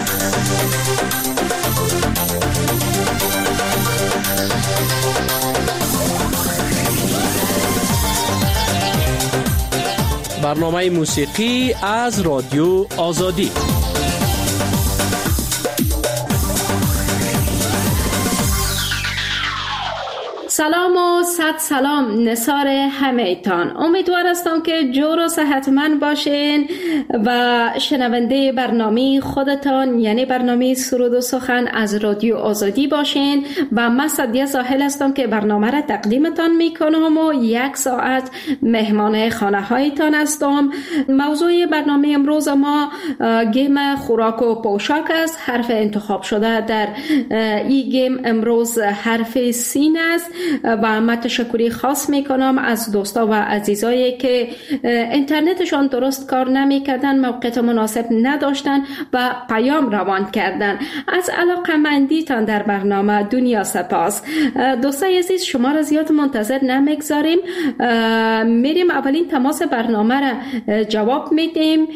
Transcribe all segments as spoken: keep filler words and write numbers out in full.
برنامه موسیقی از رادیو آزادی. سلام و صد سلام نثار همه ایتان. امیدوار هستم که جور و صحتمند باشین و شنونده برنامه خودتان یعنی برنامه سرود و سخن از رادیو آزادی باشین و من سعدیه ساحل هستم که برنامه را تقدیمتان میکنم و یک ساعت مهمان خانه هایتان هستم. موضوع برنامه امروز ما گیم خوراک و پوشاک است. حرف انتخاب شده در این گیم امروز حرف سین است و من تشکری خاص میکنم از دوستا و عزیزایی که اینترنتشان درست کار نمیکردن، موقعیت مناسب نداشتن و پیام روان کردن. از علاقه‌مندیتان در برنامه دنیا سپاس. دوستای عزیز، شما را زیاد منتظر نمیگذاریم، میریم اولین تماس برنامه را جواب میدیم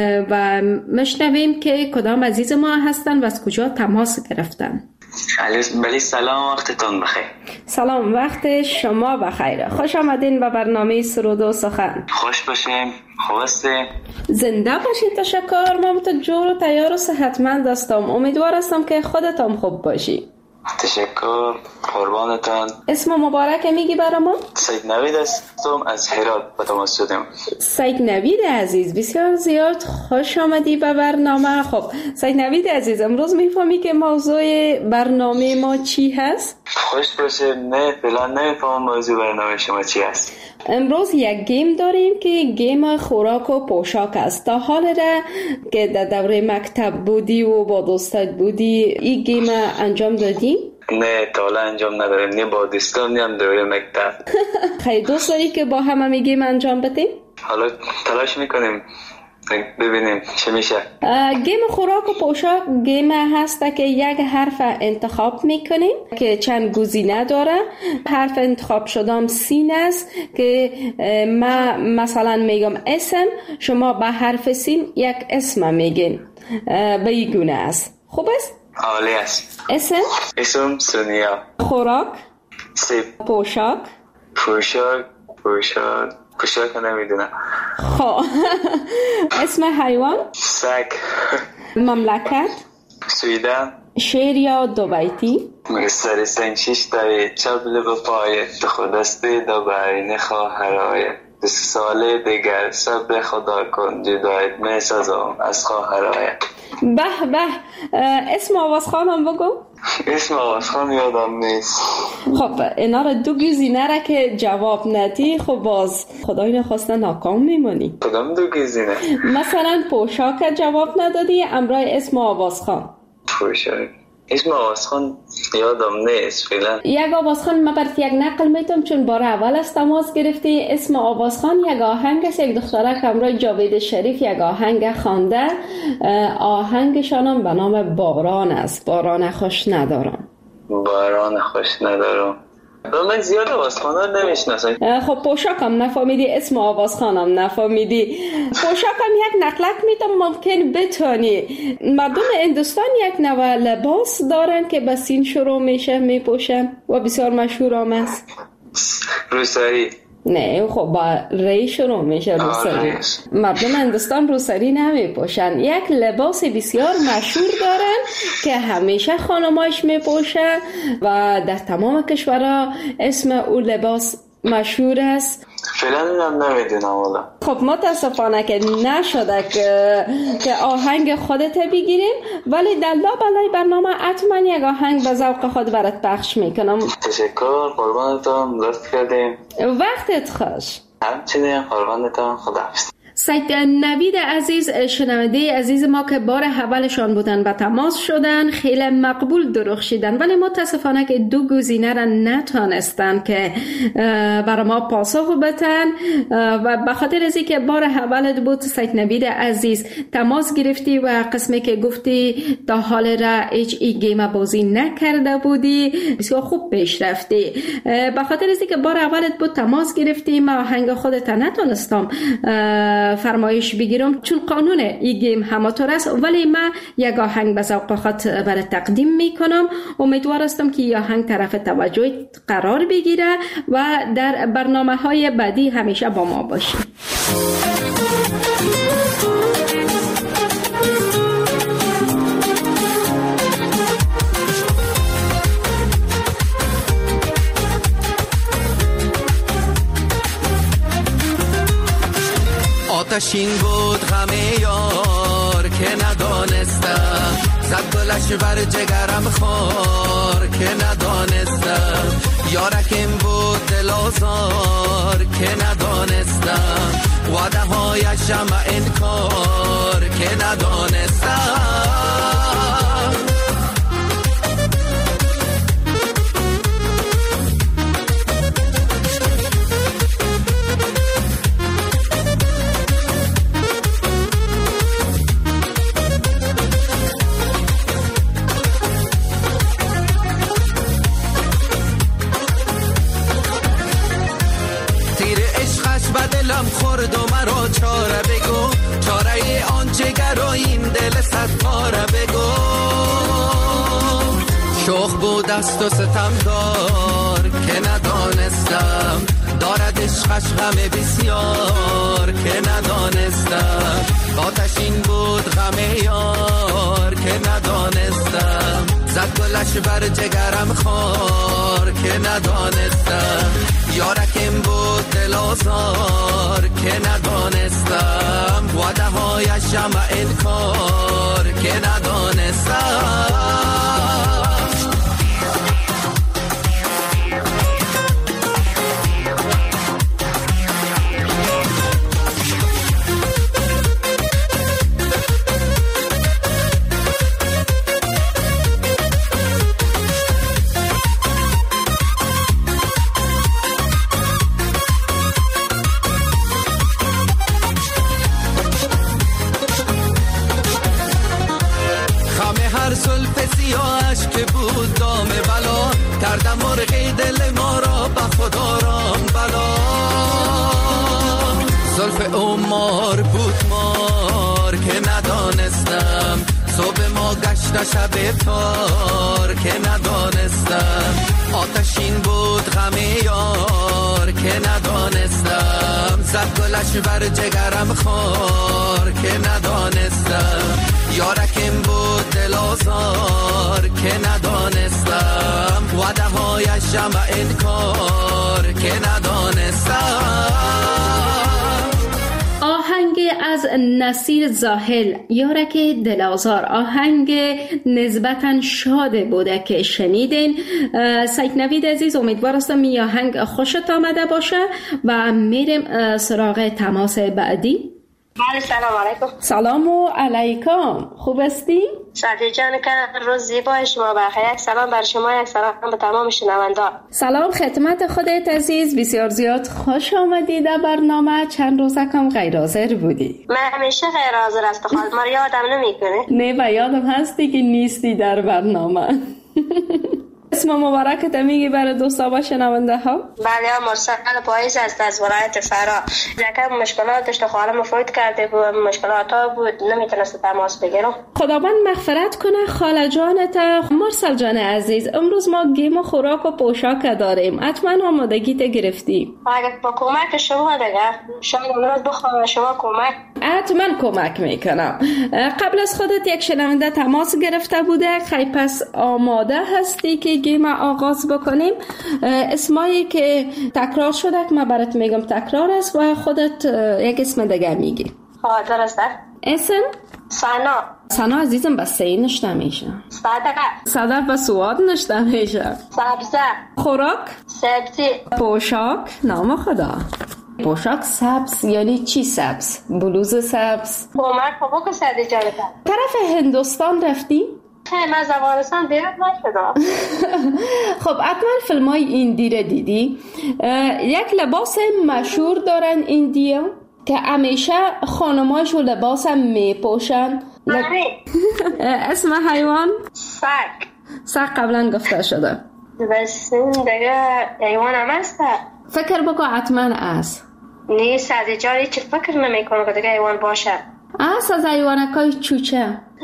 و مشنویم که کدام عزیز ما هستن و از کجا تماس گرفتن. بله سلام، وقتتون بخیر. سلام، وقت شما بخیر. خوش آمدین به برنامه سرود و سخن. خوش باشیم. خواسته زنده باشین. تشکر. من تو جور و تیار و صحتمند هستم. امیدوار هستم که خودتان خوب باشی. تشکر، قربانتان. اسم مبارک میگی برامون؟ سید نوید هستم، از هرات به تماس شدم. سید نوید عزیز، بسیار زیاد خوش آمدی به برنامه. خب سید نوید عزیز، امروز میفهمی که موضوع برنامه ما چی هست؟ خوش باشه. نه فعلا نمیفهمم موضوع برنامه شما چی هست. امروز یک گیم داریم که گیم خوراک و پوشاک است. تا حال را که در دوره مکتب بودی و با دوستت بودی این گیم انجام دادی؟ نه تا حالا انجام نداریم، نه با دوستان نه هم دوره مکتب. خیلی دوست داری که با هم هم گیم انجام بدیم؟ حالا تلاش میکنیم ببینیم چه میشه. گیم خوراک و پوشاک گیم هست که یک حرف انتخاب میکنیم که چند گزینه داره. حرف انتخاب شدم سین است که ما مثلا میگم اسم، شما به حرف سین یک اسم میگین. به این گونه است. خوب است؟ عالی است. اسم؟ اسم سونیا. خوراک؟ سیب. پوشاک؟ پوشاک پوشاک پوشاک نمیدونم. خب اسم حیوان؟ سگ. مملکت؟ سویدن. شعر یا دو بیتی؟ سر سنگ شش دایی چبل به پای خودسته دو برین خواهرای دست ساله دیگر سب خدا کن جدایت می سازم از خواهرای. به به. اسم آوازخان هم بگو. اسم آوازخان یادم نیست. خب اینا را دو گزینه را که جواب ندی خب باز خدای نخواسته ناکام میمونی. کدام دو گزینه؟ مثلا پوشاک جواب ندادی، امرای اسم آوازخان. پوشاک اسم آوازخان یادم نیست فعلا. یک آوازخان من برات یک نقل میتونم چون بار اول است تماس گرفتی. اسم آوازخان یک آهنگ است. یک دختره همراه جاوید شریف یک آهنگ خوانده. آهنگشان هم به نام باران است. باران خوش ندارم. باران خوش ندارم. من زیاد آوازخانه رو نمیشناسم. خب پوشاک هم نفهمیدی، اسم آوازخان هم نفهمیدی. پوشاک هم یک نقلک میتونم ممکن بتونی. مردم هندوستان یک نوع لباس دارن که به سین شروع میشه میپوشن و بسیار مشهور هم است. روسری. نه خب با ری شروع میشه روسری. مردم هندوستان روسری نمیپوشن. یک لباس بسیار مشهور دارن که همیشه خانمایش میپوشن و در تمام کشورها اسم او لباس مشهور است. فعلا اینم نمیدونم والا. خب متاسفانه که نشده که که آهنگ خودت بگیریم، ولی در لابلای برنامه حتما یک آهنگ به ذوق خود برات پخش میکنم. تشکر، قربانتان، لطف کردیم. وقتت خوش. همچنین قربانتان، خداحافظ. سید نوید عزیز، شنونده عزیز ما که بار اولشان بودن و تماس شدن، خیلی مقبول درخشیدن، ولی متاسفانه که دو گزینه را نتانستن که برای ما پاسخ بدن و به خاطر از اینکه بار اولت بود سید نوید عزیز تماس گرفتی و قسمی که گفتی تا حال را هیچ ای گیم بازی نکرده بودی بسیار خوب پیش رفتی. به خاطر از اینکه بار اولت بود تماس گرفتی، ما آهنگ خودت نتونستم فرمایش بگیرم، چون قانون این گیم همطور است، ولی من یک آهنگ به ذوق خود برای تقدیم میکنم. امیدوار هستم که این آهنگ طرف توجه قرار بگیره و در برنامه های بعدی همیشه با ما باشی. آتشین بود غم یار که ندانستم، زد گلش بر جگرم خار که ندانستم، یارکم بود دل آزار که ندانستم، وعده هایشم انکار که ندانستم. خورد و مرا چاره بگو، چاره آن جگر و این دل صد پاره بگو. شوخ بود است و ستم دار که ندانستم، دارد عشقش غم بسیار که ندانستم. آتشین بود غم یار که ندانستم، زد گلش بر جگرم خار که ندانستم، یارکم بود دل آزار که ندانستم، وعده هایشم انکار که ندانستم. که بود دام بلا، کردم مرغی دل ما را به خدا رام بلا. زلف عمر بود مار که ندانستم، صبح ما گشت شب تار که ندانستم. آتشین بود غم یار که ندانستم، زد گلش بر جگرم خار که ندانستم، یارکم بود دل آزار که ندانستم، وعده هایشم انکار که ندانستم. آهنگ از نصیر زاهل، یارک دل آزار، آهنگ نسبتاً شاد بوده که شنیدین. سید نوید عزیز، امیدوار هستم این آهنگ خوشت آمده باشه و میریم سراغ تماس بعدی. بله، سلام علیکم. سلام و علیکم، خوب هستی؟ شادی جان که روز زیبای شما بخیر. یک سلام بر شما، یک سلام به تمام شنوندگان. سلام خدمت خودت عزیز، بسیار زیاد خوش آمدی در برنامه. چند روزه کم غیر حاضر بودی؟ من همیشه غیر حاضر هستم، خود ما یادم نمیکنه. نه و یادم هستی که نیستی در برنامه. اسم مبارکت میگی برای دوستا و شنونده ها؟ بله، مرسل پاییز است از ولایت فرا. یکم مشکلات داشت، خالم فوت کرده بود، مشکلات ها بود، نمیتونست تماس بگیرم. خداوند مغفرت کنه خاله جانت. مرسل جان عزیز، امروز ما گیم و خوراک و پوشاک داریم، حتما آمادگیت گرفتی؟ اگر با کمک شما دیگه شاید امروز بخوام شما کمک. حتما کمک میکنم. قبل از خودت یک شنونده تماس گرفته بوده، خیلی پس آماده هستی که گیم آغاز بکنیم؟ اسمایی که تکرار شده که من برات میگم تکرار است و خودت یک اسم دیگه میگی. ها درسته. اسم؟ سنا. سنا عزیزم با سی نشته میشه. صدقه. صدق با سواد نشته میشه. سبزه. خوراک؟ سبزی. پوشاک؟ نام خدا. پوشاک سبز یعنی چی سبز؟ بلوز سبز؟ کمک بابا که سدی جانتا. طرف هندوستان رفتی؟ خیلی از افغانستان بیرون نشدم. خب حتما فیلم های ایندی را دیدی. یک لباس مشهور دارن ایندیا که همیشه خانماشو لباس هم میپوشن. لب... اسم حیوان؟ سگ. سگ قبلا گفته شده. بس دیگه حیوان هم هست. فکر بکن حتما است. نه سعدی جان هیچ فکر نمی کنم که دیگه حیوان باشه. از از حیوانکای چوچه.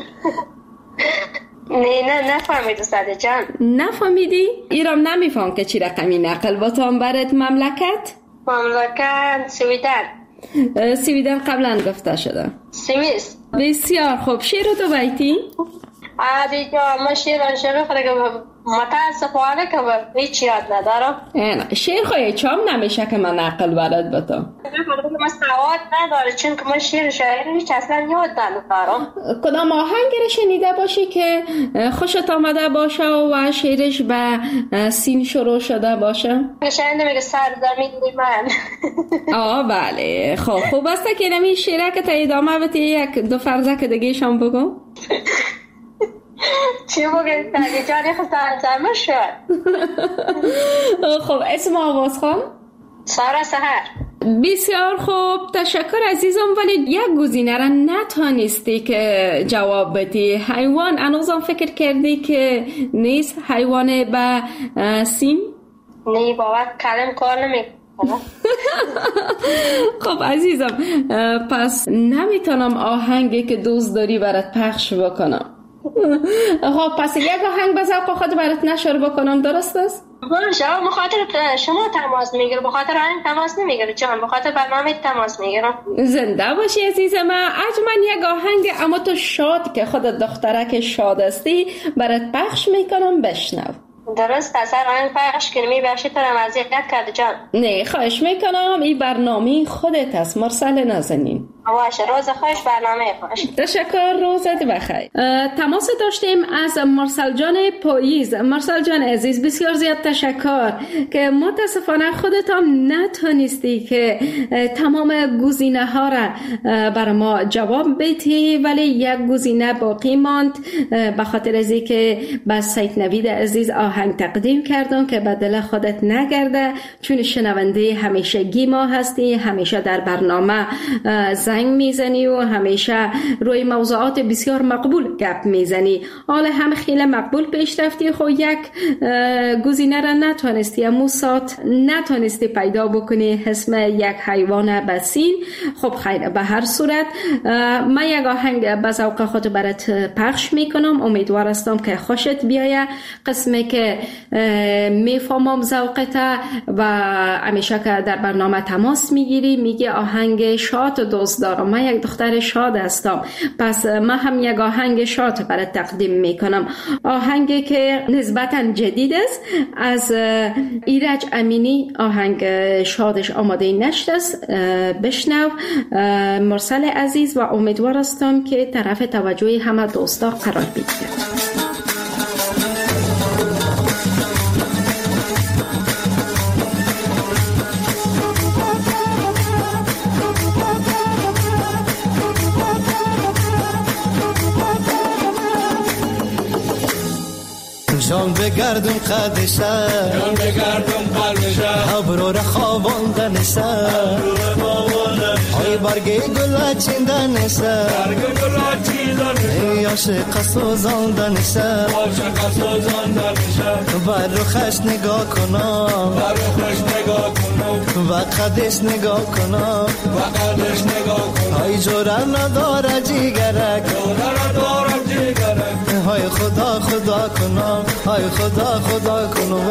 نه نه نفهمیدی سعدی جان. نفهمیدی؟ ایرام نمیفهم که چی رقمی نقل باتان برات مملکت؟ مملکت سویدن. سویدن قبلا گفته شده. سوئیس. بسیار خوب. شعر تو بیتی؟ عادی جان من شعر شعر خود که متاسفانه که هیچ یاد ندارم. نه شعر خواهی چام نمیشه که من نقل برات باتم. من سواد نداره چون که من شعر شاعری هیچ اصلا یاد ندارم. کدام آهنگ رو شنیده باشی که خوشت آمده باشه و شعرش به سین شروع شده باشه؟ شاید نمیگه سر زمین من. آه بله خب خوب است که نمی شعره که تا ادامه بتی یک دو فرزه که دیگه شام بگو. چی بگه تایی جانی خستان زمه شد. خب اسم آواز خون؟ سارا سحر. بسیار خوب تشکر عزیزم، ولی یک گزینه را نتانستی که جواب بدی. حیوان انوزم فکر کردی که نیست حیوان به سین؟ نه بابا کلم کار نمی خب عزیزم پس نمیتونم آهنگی که دوست داری برات پخش بکنم. خب پس یک آهنگ به ذوق خود برات نشر بکنم، درست است؟ باشه بخاطر شما تماس میگیرم، بخاطر آهنگ تماس نمیگیرم جان، بخاطر برنامه تماس میگیرم. زنده باشی عزیزم. من یک آهنگ اما تو شاد که خودت دخترک شاد استی برات پخش میکنم، بشنو. درست اثر آهنگ پخش کنی بخشی تو را مزید کرد جان. نه خواهش میکنم، این برنامه خودت است مرسل نازنین. باشه روز خوش برنامه خوش. تشکر، روزت بخیر. تماس داشتیم از مرسل جان پاییز. مرسل جان عزیز بسیار زیاد تشکر که متاسفانه خودت هم نتونستی که تمام گزینه ها را بر ما جواب بدی، ولی یک گزینه باقی ماند به خاطر از اینکه با سید نوید عزیز آهنگ تقدیم کردم که به دل خودت نگرده، چون شنونده همیشگی ما هستی، همیشه در برنامه زنگ میزنی و همیشه روی موضوعات بسیار مقبول گپ میزنی. حالا هم خیلی مقبول پیش رفتی، خب یک گزینه را نتونستی، امو سات نتونستی پیدا بکنی اسم یک حیوان بسین. خب خیر، به هر صورت من یک آهنگ به ذوق خود برات پخش میکنم، امیدوار هستم که خوشت بیایه. قسمی که میفهمم ذوقت و همیشه که در برنامه تماس میگیری میگی آهنگ شاد دوست دارم، من یک دختر شاد هستم، پس من هم یک آهنگ شاد برات تقدیم میکنم. آهنگی که نسبتا جدید است از ایرج امینی، آهنگ شادش آماده نشت است، بشنو مرسل عزیز و امیدوار هستم که طرف توجه همه دوستا قرار بگیره. جان بگردم قدشه، جان بگردم قلبشه، ابرو را خواباندنشه، ای برگی گل چیندنشه، برگ گل چیندنشه، عاشق سوزاندنشه، عاشق سوزاندنشه، بر روخش نگاه کنم، بر روخش نگاه کنم، و قدش نگاه کنم، و قدش نگاه کنم، ای جوره نداره جیگرک، جوره نداره جیگرک، های خدا خدا کنم، های خدا خدا کنم.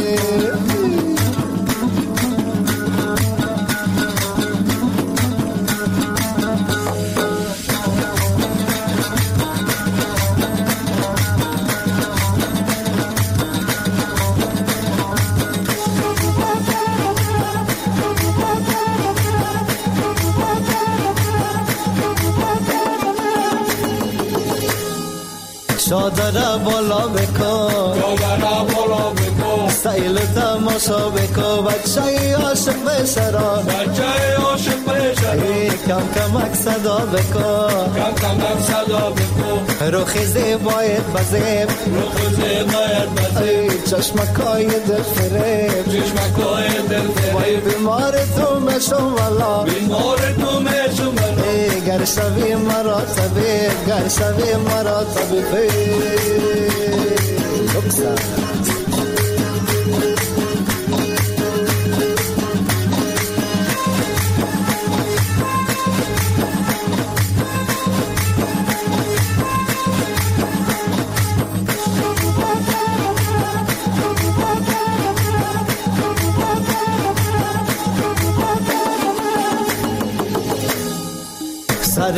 شادره بالا بکن، شادره بالا بکن، سیل تماشا بکن، بچه عاشق بشرا، بچه عاشق بشرا، کم کمک صدا بکن، کم کمک صدا بکن، روخی زیبایت بزیب، روخی زیبایت بزیب، چشمکای دل فریب، چشمکای دل فریب، وای بیمار تو مشم والا، بیمار تو مشم والا، گر شوی مرا طبیب، گر شوی مرا طبیب.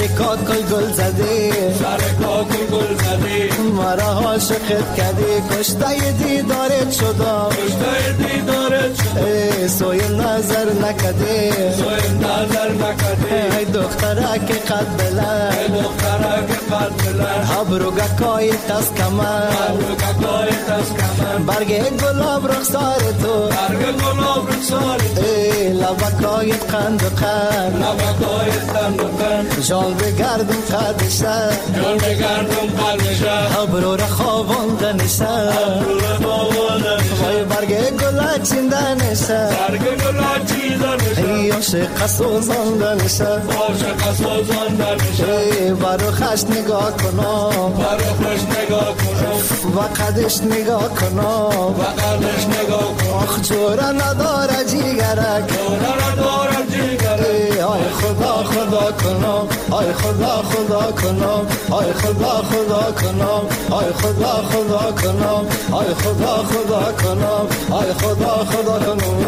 کاکل گل زدی سر کاکل گل زدی مرا عاشقت کردی کشته دیدارت شدم کشته دیدارت شدم ای سوی نظر نکدی سوی نظر نکدی ای دختره که قد بلند ای دختره که قد بلند ابرو گکای تس کمر ابرو گکای تس کمر برگ گلاب رخسار تو برگ گلاب رخسار تو ای لبکای قند قند لبکای قند قند جان بگردم قدشه جان بگردم قدشه ابرو را خوابانده نشه ابرو را خوابانده نشه وای برگ گلا چینده نشه برگ گلا چینده نشه ای عاشق سوزانده نشه عاشق سوزانده نشه ای برو خش نگاه کنم برو خش نگاه کنم و قدش نگاه کنم و قدش نگاه کنم آخ جوره نداره جیگرک جوره نداره جیگرک آی خدا خدا کنم آی خدا خدا کنم آی خدا خدا کنم آی خدا خدا کنم آی خدا خدا کنم آی خدا خدا کنم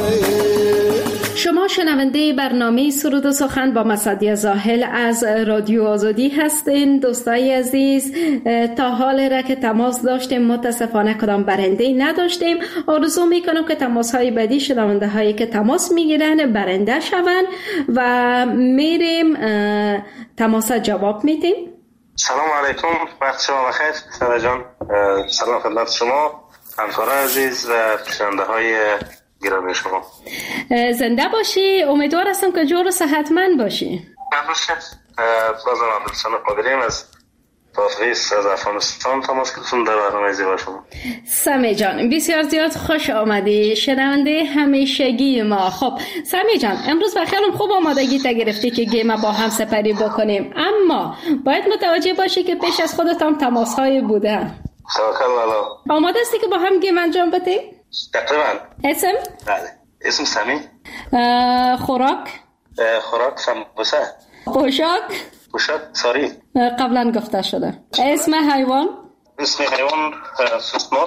شما شنونده برنامه سرود و سخن با مصدی زاهل از رادیو آزادی هستین. دوستای عزیز، تا حال را که تماس داشتیم متاسفانه کدام برنده نداشتیم. آرزو میکنم که تماس های بعدی شنونده هایی که تماس میگیرن برنده شون و میریم تماس جواب میدیم. سلام علیکم، وقت شما بخیر. سارا جان، سلام خدمت شما، همکاران عزیز و شنونده های گرامی شما. زنده باشی. امیدوار هستم که جور و صحتمند باشی. باشه. بازم عبدالسلام قادریم از تافیس از افغانستان تماس گرفتم در برنامه زیبا شما. سمی جان، بسیار زیاد خوش آمدی، شنونده همیشگی ما. خب سمی جان، امروز بخیالم خوب آمادگی تا گرفتی که گیم با هم سپری بکنیم، اما باید متوجه باشی که پیش از خودت هم تماس های بودن. توکل الله. آماده هستی که با هم گیم انجام بدیم؟ تقریبا. اسم؟ بله. اسم سمی. خوراک؟ خوراک سمبوسه. پوشاک؟ پوشاک ساری. قبلا گفته شده. اسم حیوان؟ اسم حیوان سوسمار.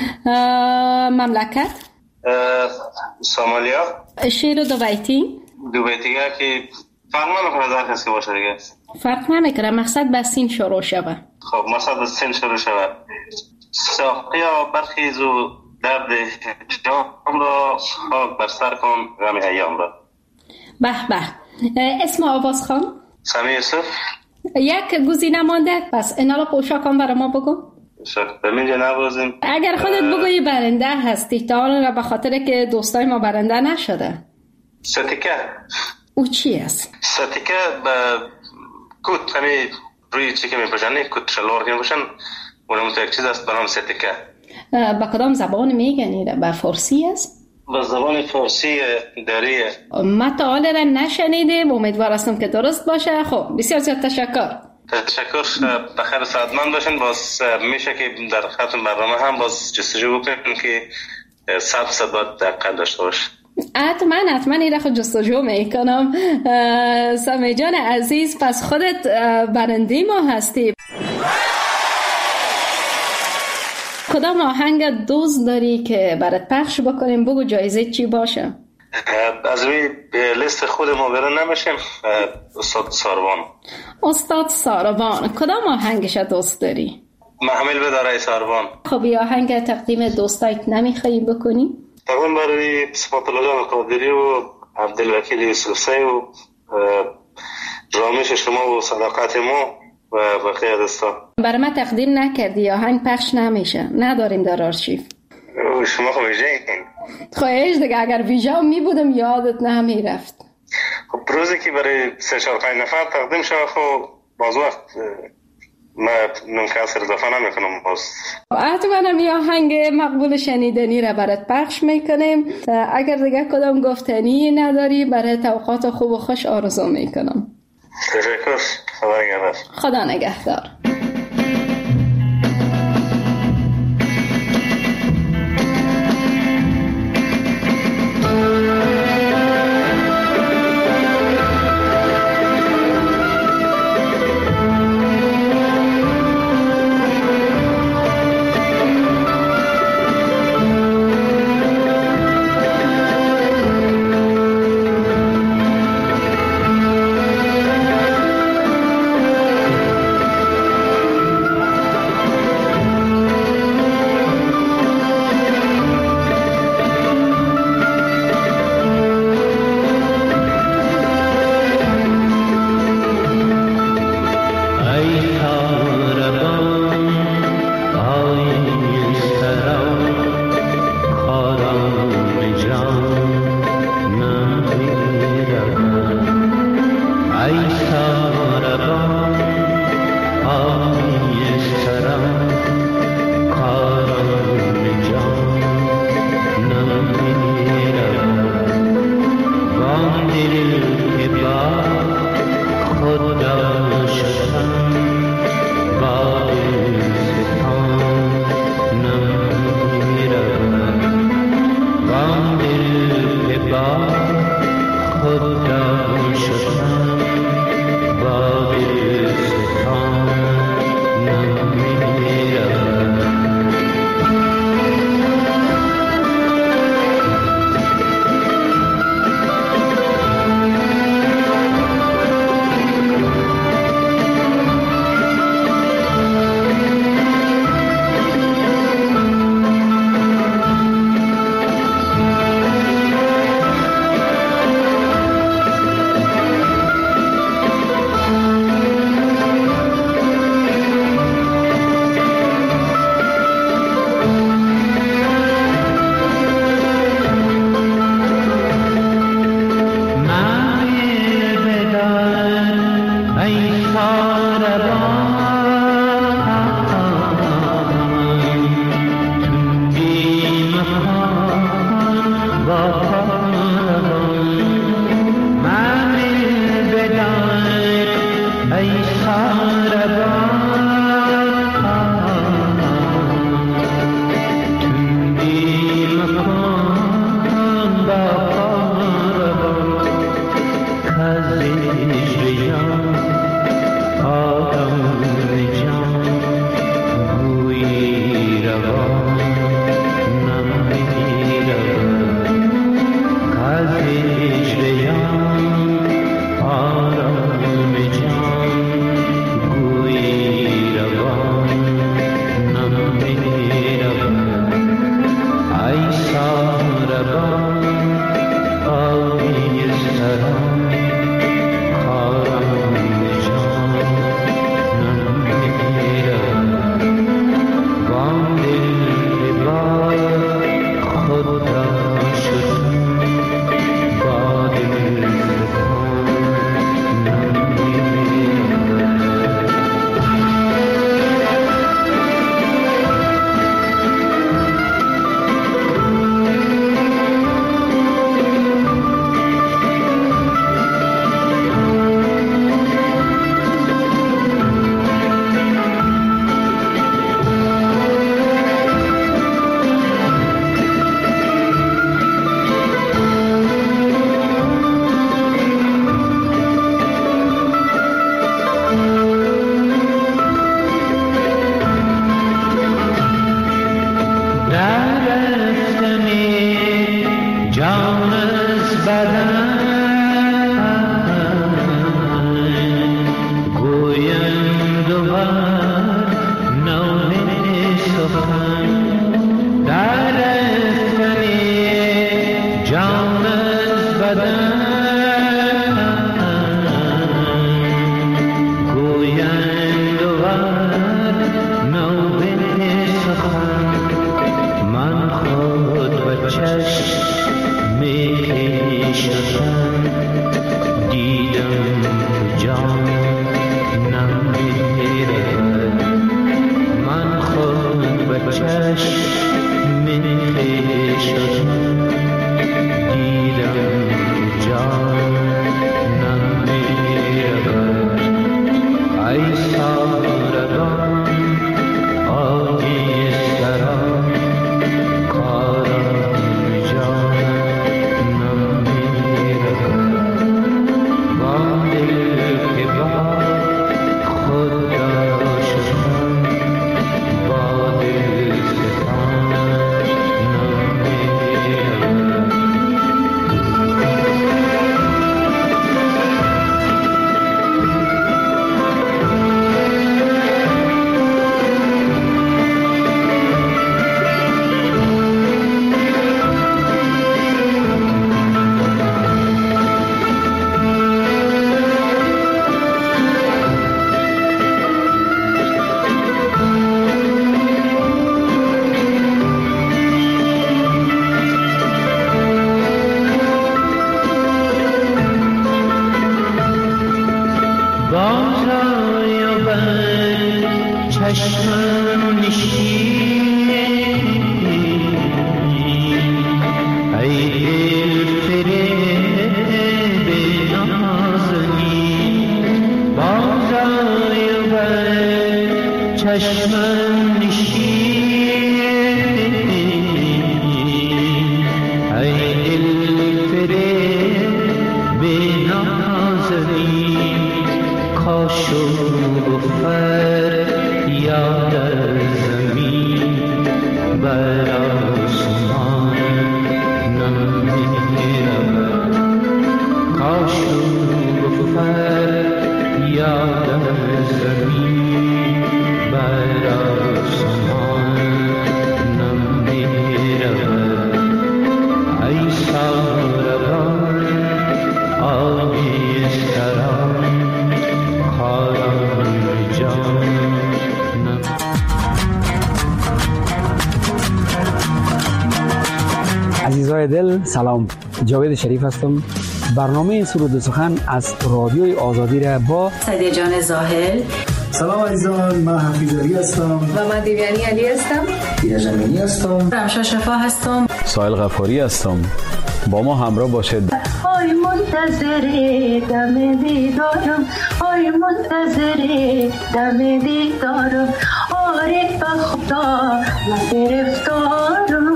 مملکت؟ سومالیا. شیر دو بیتی؟ دو بیتی که فرق نمیکنه در کسی باشه دیگه. فرق نمیکنه، مقصد به سین شروع شوه. خب مقصد به سین شروع شوه. ساقیا برخیز و درد جام را خاک بر سر کن غم ایام را. به به. اسم آواز خان؟ سمی یوسف. یک گزینه مانده، پس اینا رو پوشاکان برای ما بگو. به منجا نوازیم. اگر خودت بگویی برنده هستی، تا حالا به خاطر که دوستای ما برنده نشده. ستیکه. او چی است؟ ستیکه به کت همی روی چی که می پوشن، کت شلوار که می پوشن، اونم تو یک چیز است به نام ستیکه. با کدام زبان میگنی؟ به فارسی است؟ به زبان فارسی دریه. ما تا حالا را نشنیدیم، امیدوار هستم که درست باشه. خب بسیار زیاد تشکر. تشکر. بخیر سعادتمند باشین. باز میشه که در ختم برنامه هم باز جستجو بکنیم که صد صد باید دقیق داشته باشه. حتما حتما این را خود جستجو میکنم. سمی جان عزیز، پس خودت برنده ما هستی. کدام آهنگ دوست داری که برات پخش بکنیم؟ بگو جایزه چی باشه؟ از روی لیست خود ما برن نمیشیم. استاد ساروان. استاد ساروان، کدام آهنگش دوست داری؟ محمل بداره ساروان. خب این آهنگ تقدیم دوستایت نمیخوایی بکنی؟ تقدیم برای صفات الله جان قادری و عبدالوکیل یوسفزی و رامش شما و صداقت ما و بقیه دوستان. برای ما تقدیم نکردی، آهنگ پخش نمیشه، نداریم در آرشیو. شما خب ویژه این خواهش دیگه، اگر ویژه می بودم یادت نمیرفت. خب روزی که برای سه چهار پنج نفر تقدیم شد، خب باز وقت ما نمکسر اضافه نمی کنم. باز حتما هم یه آهنگ مقبول شنیدنی را برات پخش میکنیم. اگر دیگه کدام گفتنی نداری، برای توقعات خوب و خوش آرزو میکنم. تشکر. خدا نگهدار. خدا نگهدار. عزیزای دل سلام، جاوید شریف هستم. برنامه سرود و سخن از رادیوی آزادی را با سعدیه جان زاهل. سلام عزیزان، من حفیظ علی هستم و من دیویانی علی هستم. دیده جمینی هستم. رمشا شفا هستم. سایل غفاری هستم. با ما همراه باشید. آی منتظر دم دیدارم، آی منتظر دم دیدارم، آره به خدا من گرفتارم.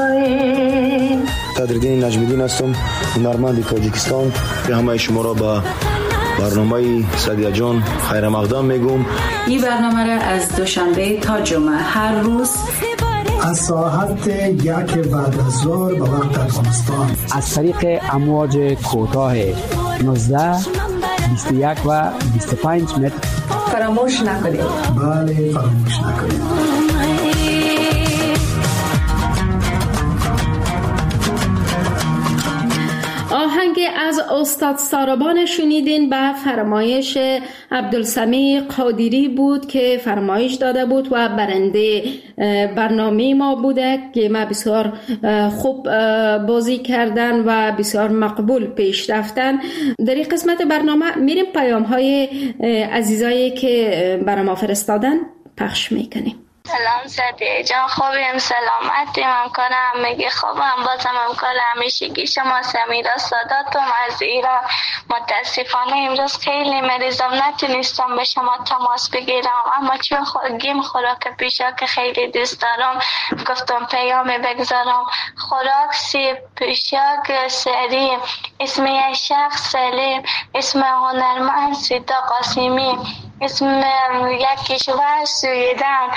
صدرالدین نجمیدین هستم، هنرمند تاجیکستان. به همه شما را با برنامه سعدیه جان خیر مقدم میگم. این برنامه را از دوشنبه تا جمعه هر روز از ساعت یک بعد از ظهر به وقت افغانستان از طریق امواج کوتاه نوزده، بیست و یک و بیست و پنج متر فراموش نکنید. بله فراموش نکنید. آهنگ از استاد ساربان شنیدین به فرمایش عبدالسمیع قادری بود که فرمایش داده بود و برنده برنامه ما بوده که ما بسیار خوب بازی کردن و بسیار مقبول پیش رفتن. در این قسمت برنامه میریم پیام های عزیزایی که برای ما فرستادن پخش میکنیم. سلام سعدیه جان، خوبیم؟ سلامتی؟ ممکنه همگی خوبم. بازم ممکنه همیشگی شما سمیرا ساداتم از ایران. متاسفانه امروز خیلی مریضم، نتونستم به شما تماس بگیرم، اما چون گیم خوراک پیشا که خیلی دوست دارم گفتم پیامی بگذارم. خوراک سیب پیشاک سری، اسم یک شخص سلیم، اسم هنرمند سیدا قاسمی، اسم یک کشور سویدن،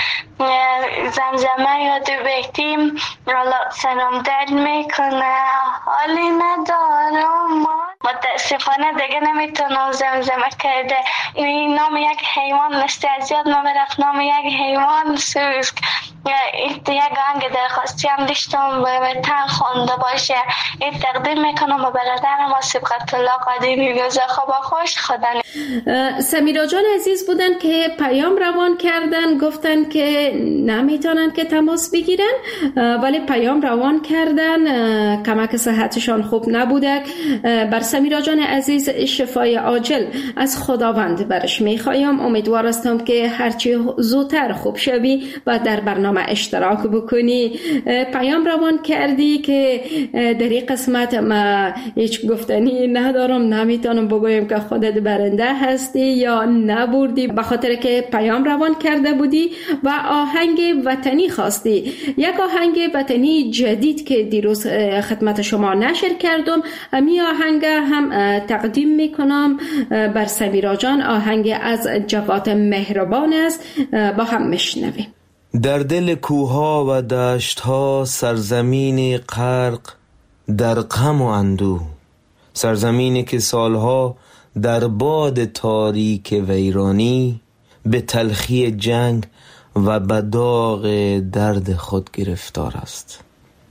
زمزمه یاد بهتیم سلام دل میکنه، حالی ندارم. متاسفانه دیگه نمیتونم زمزمه کرده. این نام یک حیوان نسته از یاد نمیرفت، نام یک حیوان سوسک. یک آهنگ درخواستی هم داشتم به تن خونده باشه، این تقدیم میکنم به برادرم و سبقت الله قدیمی گوزه خوب خوش خدا. سمیرا جان عزیز بودن که پیام روان کردن، گفتن که نمیتونن که تماس بگیرن ولی پیام روان کردن، کمک صحتشان خوب نبوده. بر سمیرا جان عزیز شفای عاجل از خداوند برش میخوایم. امیدوار هستم که هرچی زودتر خوب شوی و در برنامه اشتراک بکنی. پیام روان کردی که در این قسمت ما هیچ گفتنی ندارم، نمیتونم بگویم که خودت برنده هستی یا نبردی، به خاطر که پیام روان کرده بودی و آهنگ وطنی خواستی. یک آهنگ وطنی جدید که دیروز خدمت شما نشر کردم، همین آهنگ هم تقدیم میکنم بر سمیرا جان. آهنگ از جواد مهربان است، با هم میشنویم. در دل کوها و دشتها سرزمین غرق در غم و اندوه، سرزمینی که سالها در باد تاریک ویرانی به تلخی جنگ و به داغ درد خود گرفتار است.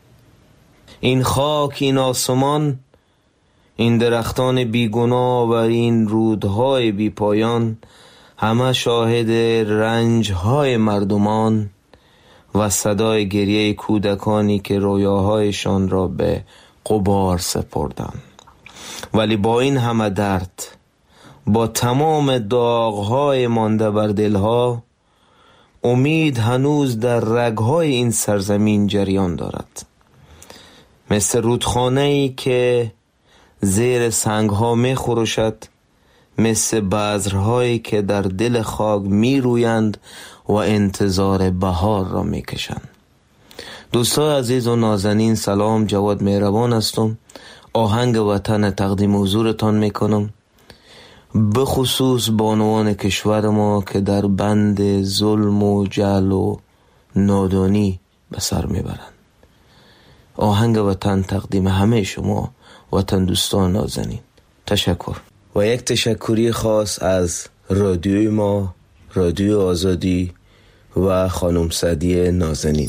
این خاک، این آسمان، این درختان بیگناه و این رودهای بی پایان همه شاهد رنجهای مردمان و صدای گریه کودکانی که رویاهایشان را به غبار سپردند. ولی با این همه درد، با تمام داغهای مانده بر دلها، امید هنوز در رگهای این سرزمین جریان دارد. مثل رودخانه‌ای که زیر سنگها می خروشد، مثل بذرهایی که در دل خاک می رویند و انتظار بهار را می کشند. دوستان عزیز و نازنین، سلام، جواد مهربان هستم. آهنگ وطن تقدیم حضورتان می کنم، به خصوص بانوان کشور ما که در بند ظلم و جهل و نادانی به سر می برند. آهنگ وطن تقدیم همه شما وطن دوستان نازنین. تشکر. و یک تشکری خاص از رادیوی ما، رادیو آزادی و خانم سعدیه نازنین.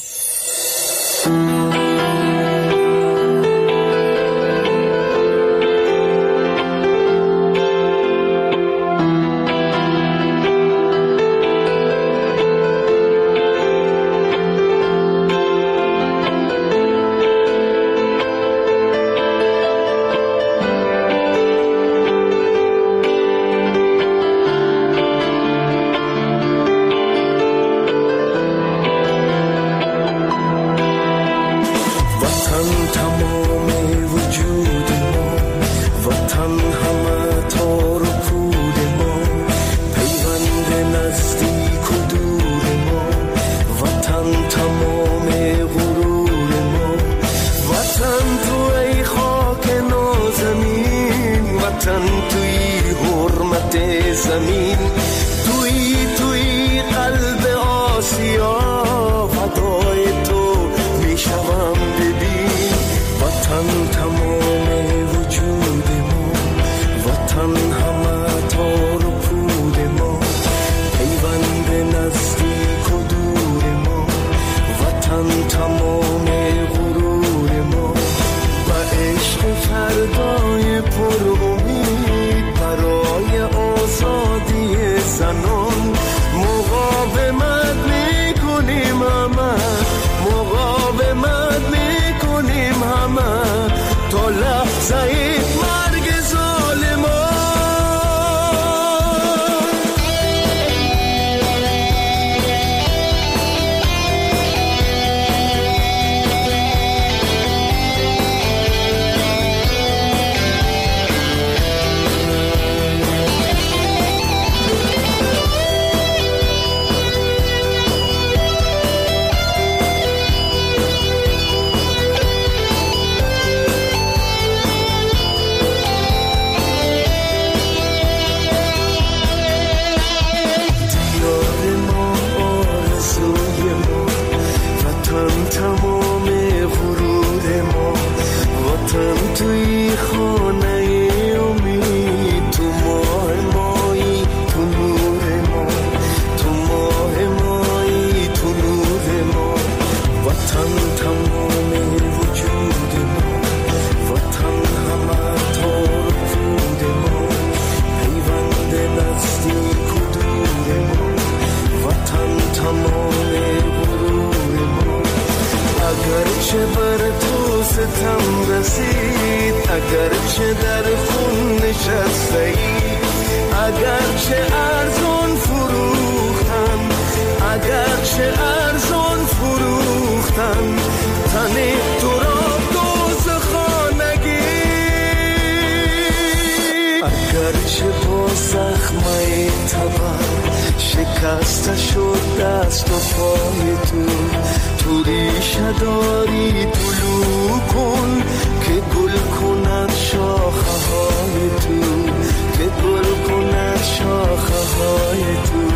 شکسته شد دست و پای تو، تو ریشه داری طلوع کن که گل کند شاخه های تو، که گل کند شاخه های تو.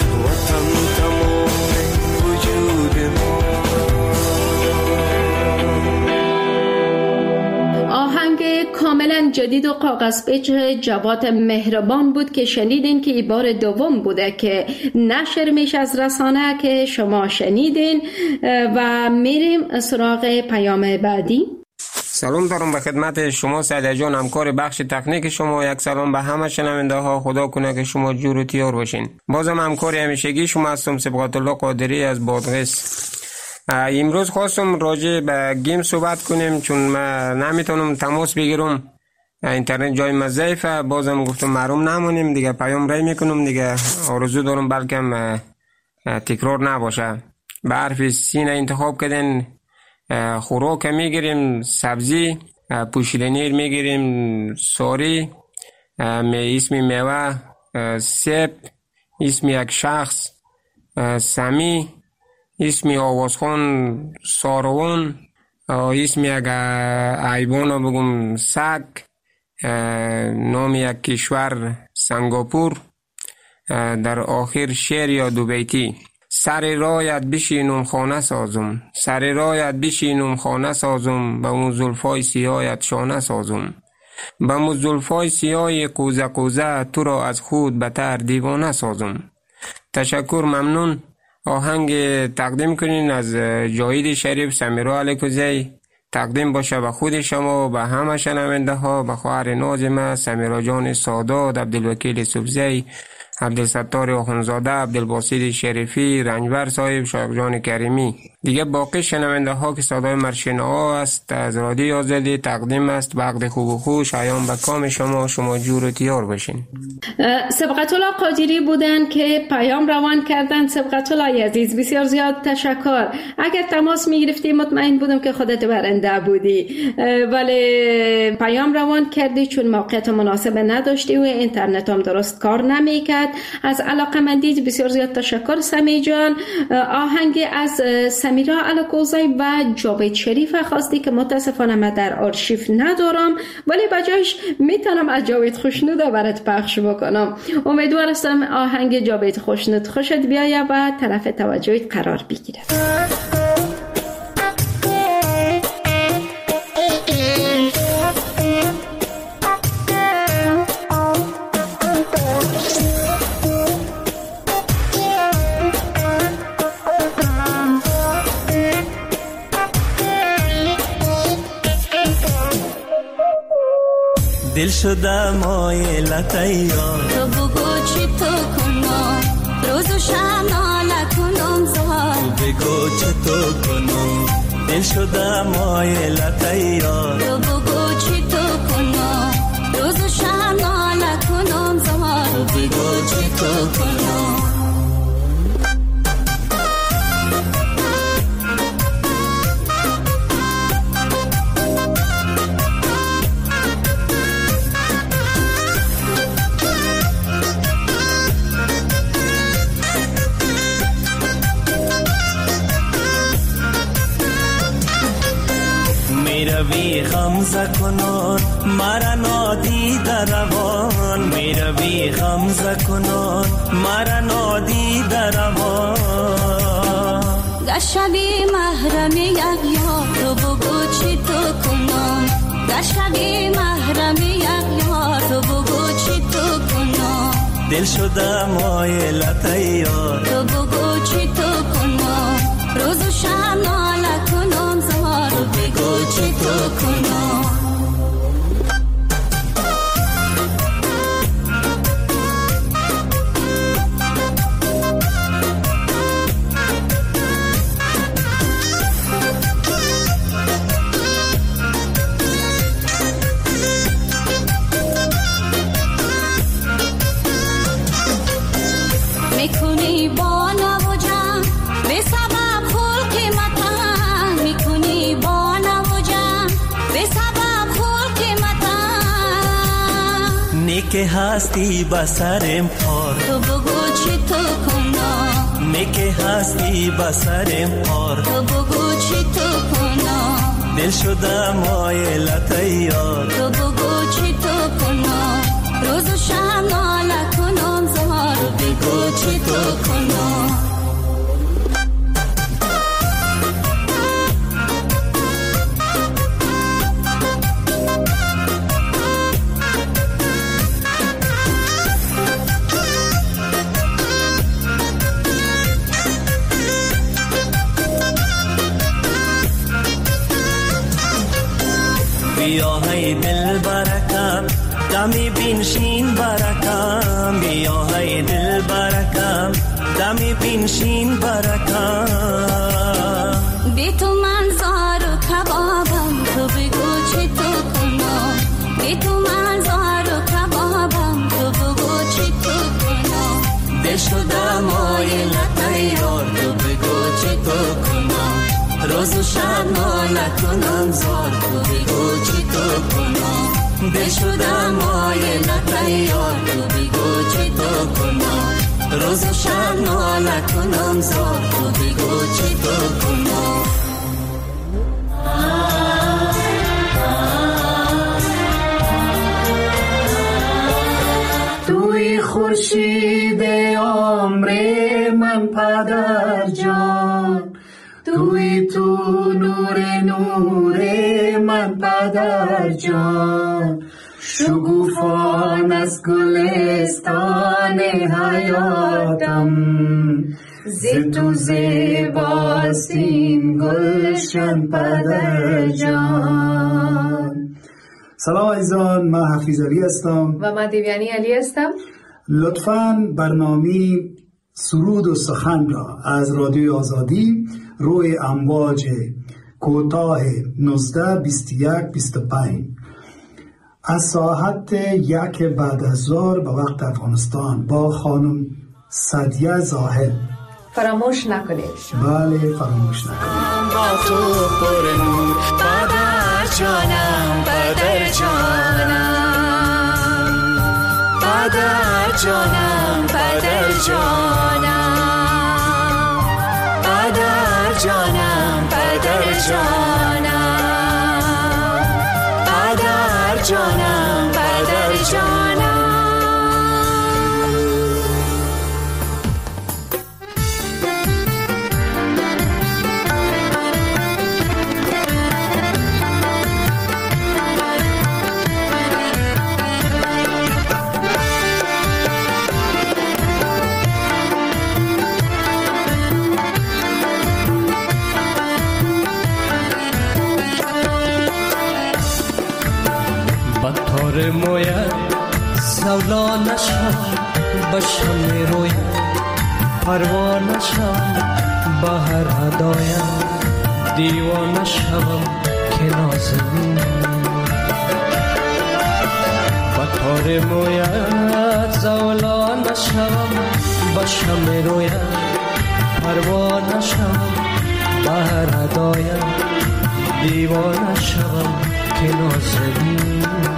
وطن تمام وجود ما. آهنگ کاملا جدید و کاغذ پیچ جواد مهربان بود که شنیدین که این بار دوم بوده که نشر میشه از رسانه که شما شنیدین و میریم سراغ پیام بعدی. سلام دارم به خدمت شما سعدیه جان، همکار بخش تکنیک شما. یک سلام به همه شنونده ها، خدا کنه که شما جور و تیار باشین. بازم همکار همیشگی شما هستم، سبقت الله قادری از بادغیس. امروز خواستم راجع به گیم صحبت کنیم چون من نمیتونم تماس بگیرم، اینترنت جای ما ضعیفه. بازم گفتم محروم نمونیم دیگه، پیام رای میکنم دیگه. آرزو دارم بلکم تکرار نباشه. به حرف سین انتخاب کردن. خوراک میگیریم سبزی، پوشیدنی میگیریم ساری، اسم میوه سیب، اسم یک شخص سمی، اسم آوازخون ساروان، اسم یک حیوان بگم سگ، نام یک کشور سنگاپور، در آخر شعر یا دو بیتی. سر رایت بشینم خانه سازم، سر رایت بشینم خانه سازم، با مو زلفای سیاهت شانه سازم، با مو زلفای سیاه کوزه کوزه تو را از خود بتر دیوانه سازم. تشکر، ممنون. آهنگ تقدیم کنین از جاوید شریف سمیرا علیکوزی، تقدیم باشه به خود شما، به همه شنونده ها، به خواهر نازم سمیرا جان سادات، عبدالوکیل سبزی، عبدالستار آخونزاده، عبدالباسط شریفی، رنجبر صاحب، شایق جان کریمی. دیگه باقی شنونده ها که صدای مرشنا است از رادیو آزادی تقدیم است. وقت خوب و خوش ایام به کام شما، شما جور و تیار باشین. سبقت الله قادری بودن که پیام روان کردن. سبقت الله عزیز بسیار زیاد تشکر. اگر تماس می گرفتی مطمئن بودم که خودت برنده بودی، ولی پیام روان کردی چون موقعیت مناسب نداشتی و اینترنت هم درست کار نمی کرد. از علاقمندی بسیار زیاد تشکر سمی جان. آهنگ از سمیرا علیکوزی و جاوید شریف خواستی که متاسفانه من در آرشیف ندارم، ولی بجایش میتونم از جاوید خوشنود برات پخش بکنم. امیدوارم آهنگ جاوید خوشنود خوشت بیایه و طرف توجهت قرار بگیره. دل شده مایلت یار، تو بگو چی تو کنم، روز و شب ناله کنم زار، تو بگو چی تو کنم، دل شده مایلت یار، تو بگو چی تو کنم، روز و شب ناله کنم زار، تو بگو چی تو کنم. میروی غمزه کنان مرا نادیده روان، میروی غمزه کنان مرا نادیده روان، گشبی محرم یک یار، تو بگو چی تو کنم، گشبی محرم یک یار، تو بگو چی تو کنم، دل شده مایلت یار، تو بگو چی تو کنم، روز و شب ناله کنم زار، تو بگو چی تو کنم. میکنی با نوجم به سبب خلق متن، میکنی با نوجم به سبب خلق متن، نیک هستی بسرم پار، تو بگو چی تو کنم، نیک هستی بسرم پار، تو بگو چی تو کنم، دل شده مایلت یار، تو بگو چی تو کنم، روز و شب ناله کنم زار، تو بگو چی تو کنم. بیا های دل برکم دمی بینشین برکم، بیا های دل برکم دمی بینشین برکم، بی تو من زار و کبابم، تو بگو چی تو کنم، بی تو من زار و کبابم، تو بگو چی تو کنم، دل شده مایلت روز و شب ناله کنم زار تو بگو چی تو کنم دل شدم مایه نتیار تو بگو چی تو کنم روز و شب ناله کنم زار تو بگو چی تو کنم توی خورشید عمر من پدر جان توی تو نور نور من پدر جان شگوفان از گلستان حیاتم ز تو زیباستین گلشن پدر جان. سلام عزیزان، من حفیظ علی هستم و من دیویانی علی هستم. لطفاً برنامه سرود و سخن را از رادیوی آزادی روی امواج کوتاه نوزده بیست و یک بیست و پنج از ساعت یک بعد از ظهر به وقت افغانستان با خانم سعدیه زاهد فراموش نکنید. بله فراموش نکنید. با تو پر نور پدر جانم پدر جانم پدر جانم پدر جانم پدر جانم پدر جانم پدر جانم پدر جانم. بطور مویت زولانشم بشم میرویم پروانشم بهر هدایم دیوانشم که نازنین بطور مویت زولانشم بشم میرویم پروانشم بهر هدایم دیوانشم که نازنین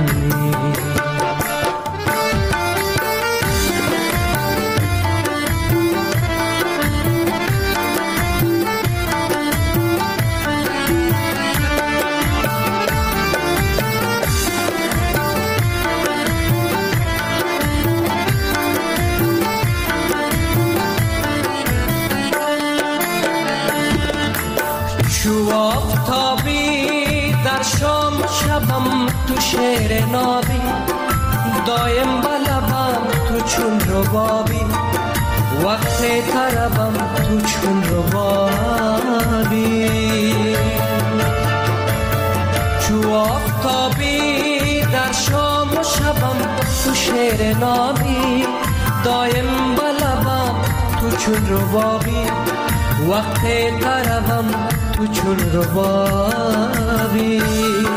تو شعر نابی دایم بلبم تو چون ربابی وقت طربم تو چون ربابی چو آفتابی در شام و شبم تو شعر نابی دایم بلبم تو چون ربابی وقت طربم تو چون ربابی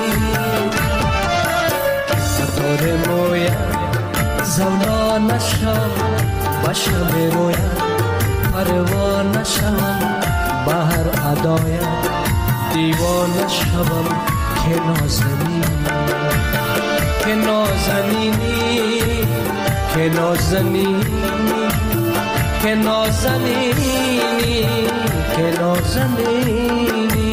بطور مویم زولانشم بشم رویم پروانشم بهر ادایم دیوانشم که نازنین که نازنینی که نازنینی که نازنینی که نازنینی.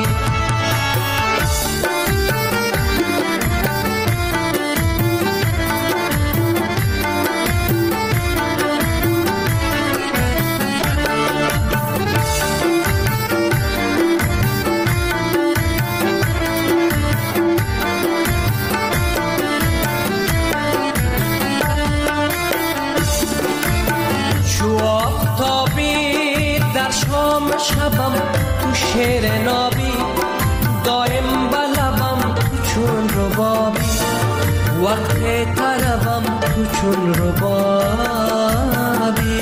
شبم تو شعر نابی دایم بلبم تو چون ربابی وقت طلبم تو چون ربابی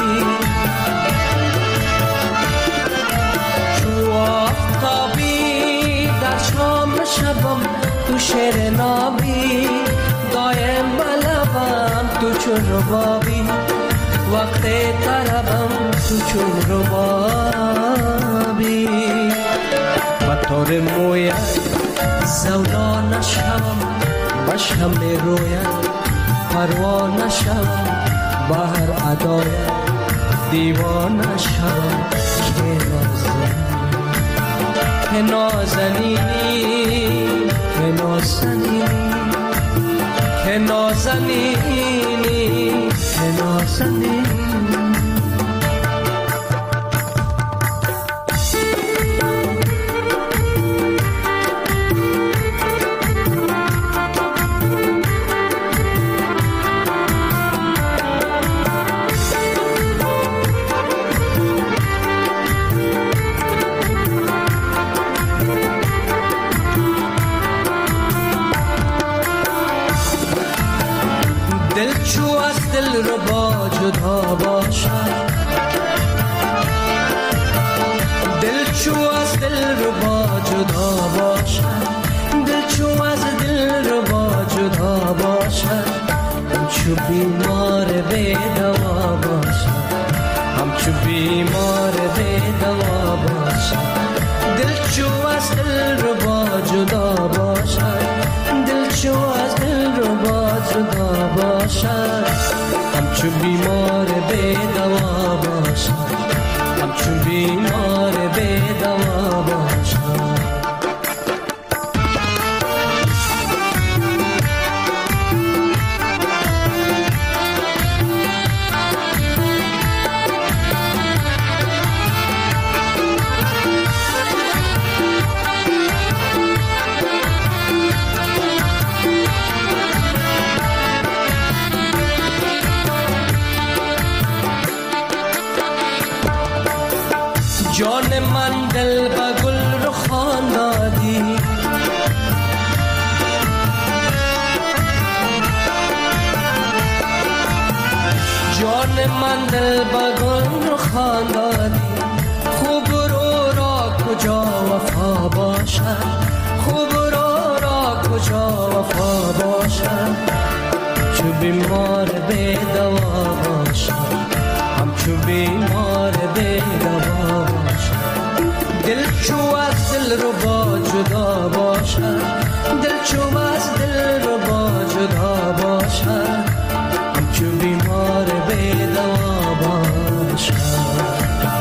چو آفتابی در شام شبم تو شعر نابی دایم بلبم تو چون ربابی وقت طربم تو چون ربابی یار مویت زولا نشم بشم رویت پروا نشم با هر ادایت دیوانه شم که نازنینی که نازنینی که نازنینی که نازنینی جدا باشد دل چو از دل رو با جدا باشد دل چو از دل رو با جدا باشد همچو بیمار به دوا باشد همچو بیمار به دوا باشد دل چو از دل رو با جدا باشد دل چو از دل رو با جدا باشد همچو بیمار به دوا باشد همچو بیمار به دوا باشد جان من دل با گل رو خواندادی جان من دل با گل رو خواندادی خوب رو را کجا وفا باشد خوب رو را کجا وفا باشد چو بیمار به دوا باشد همچو بیمار به دوا دل چو از دل رو با جدا باشد دل چو از دل رو با جدا باشد همچو بیمار به دوا باشد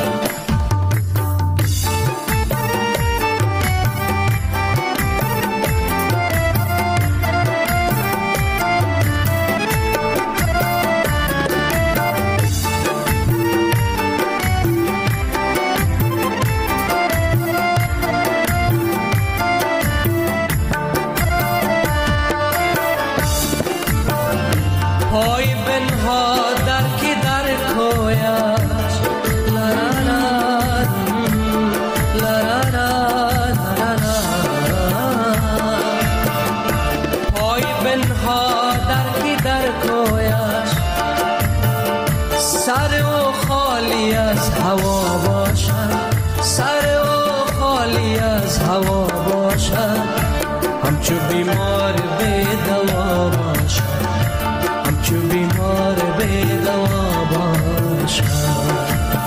همچو بیمار به دوا باشد همچو بیمار به دوا باشد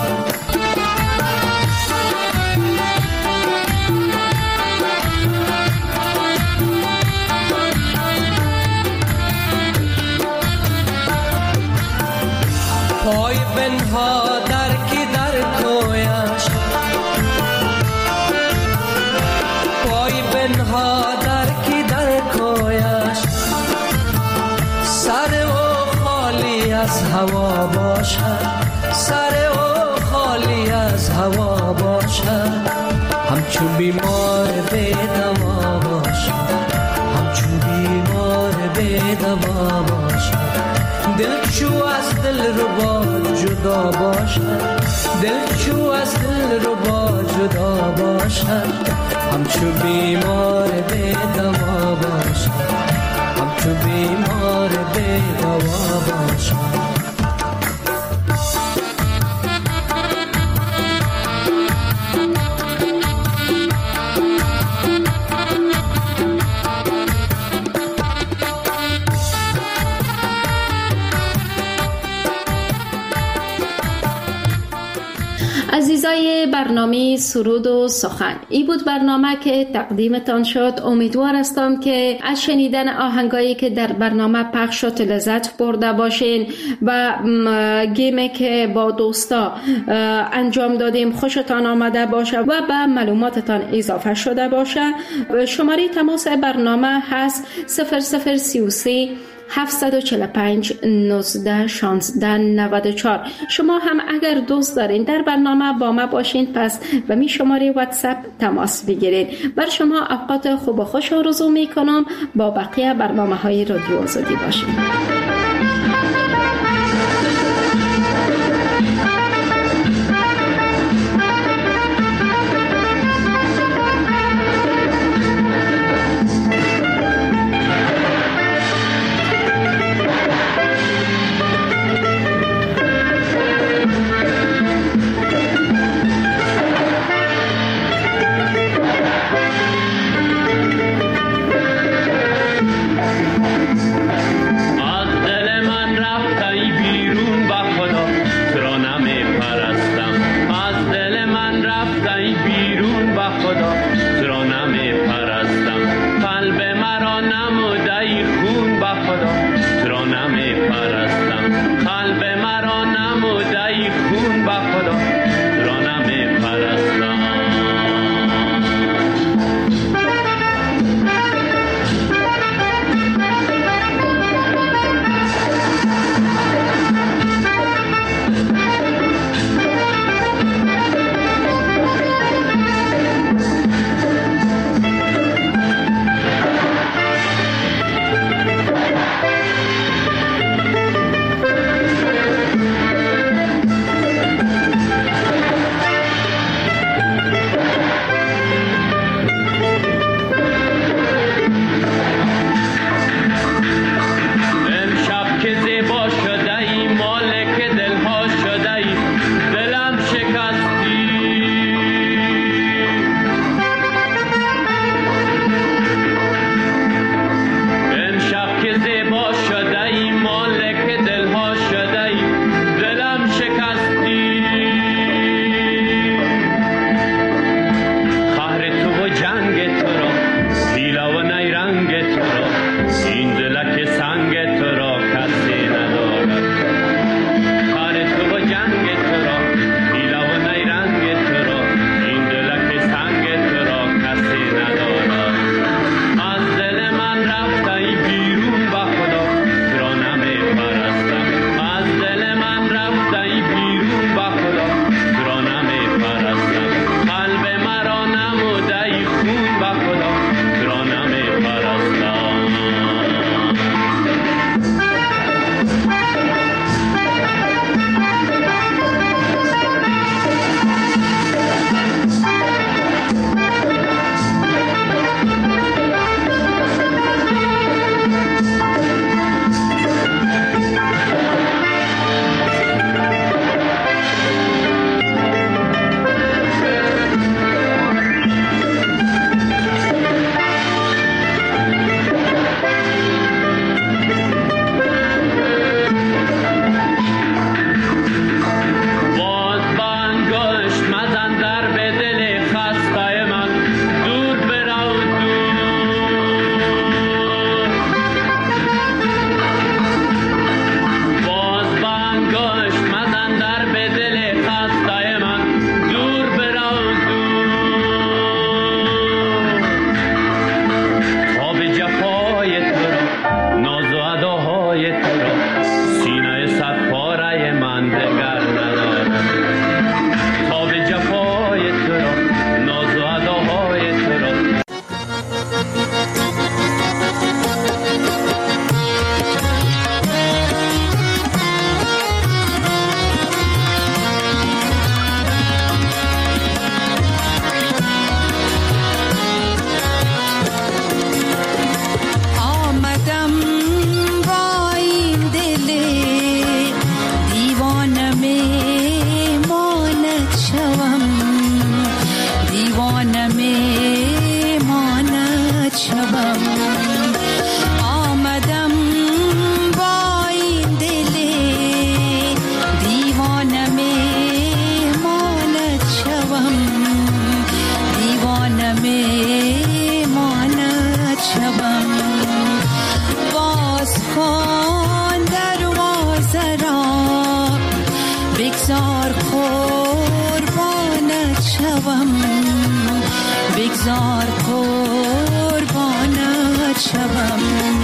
پای بنها در کی در کویش پای بنها در کی در کویش سر او خالی از هوا باشد سر او خالی از هوا باشد همچو بیمار به دوا باشد همچو بیمار به دوا باشد دل چو از دل رو با جدا باشد دل چو از دل رو با جدا باشد همچو بیمار به دوا باشد همچو بیمار به دوا باشد عزیزای برنامه سرود و سخن. این بود برنامه که تقدیمتان شد. امیدوار هستم که از شنیدن آهنگایی که در برنامه پخش شد لذت برده باشین و گیمی که با دوستا انجام دادیم خوشتان آمده باشه و به معلوماتتان اضافه شده باشه. شماره تماس برنامه هست صفر صفر سی و سه هفت چهار پنج نوزده شانزده نود و چهار. شما هم اگر دوست دارین در برنامه با ما باشین پس به می شماره واتساپ تماس بگیرید. بر شما اوقات خوب و خوش آرزو می کنم. با بقیه برنامه های رادیو آزادی باشین. از دل بگذار قربانت شوم.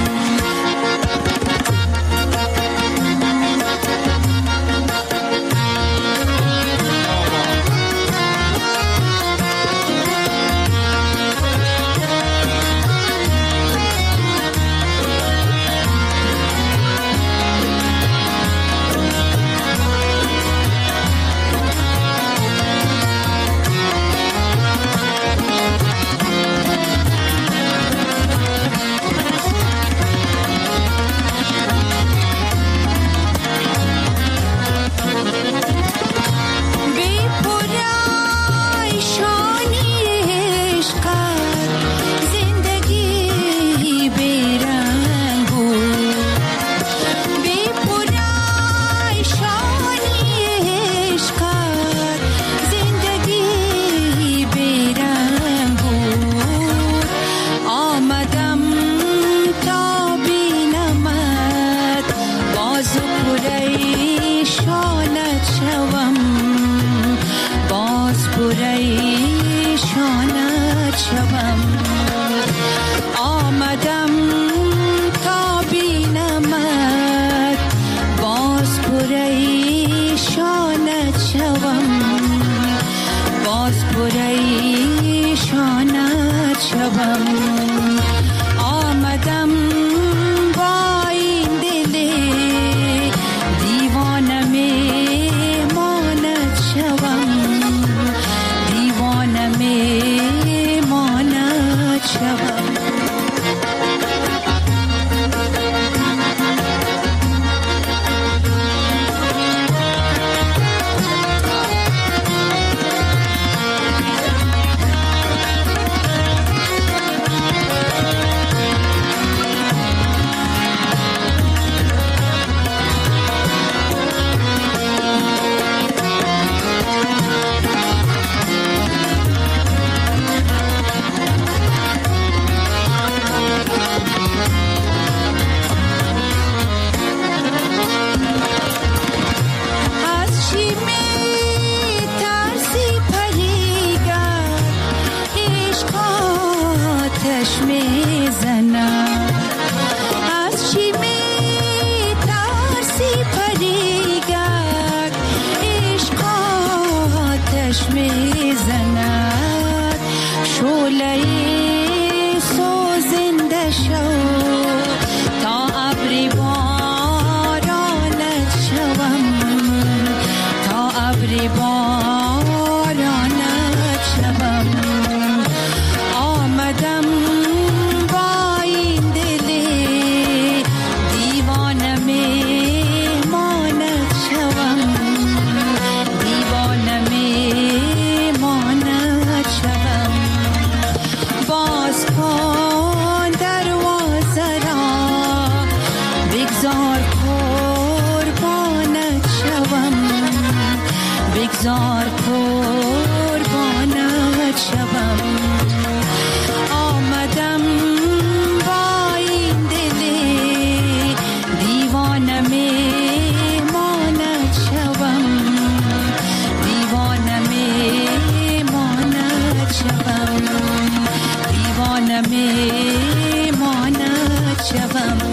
بگذار قربانت شوم. آمدم با این دل دیوانه میمانت شوم. دیوانه میمانت شوم. دیوانه میمانت شوم.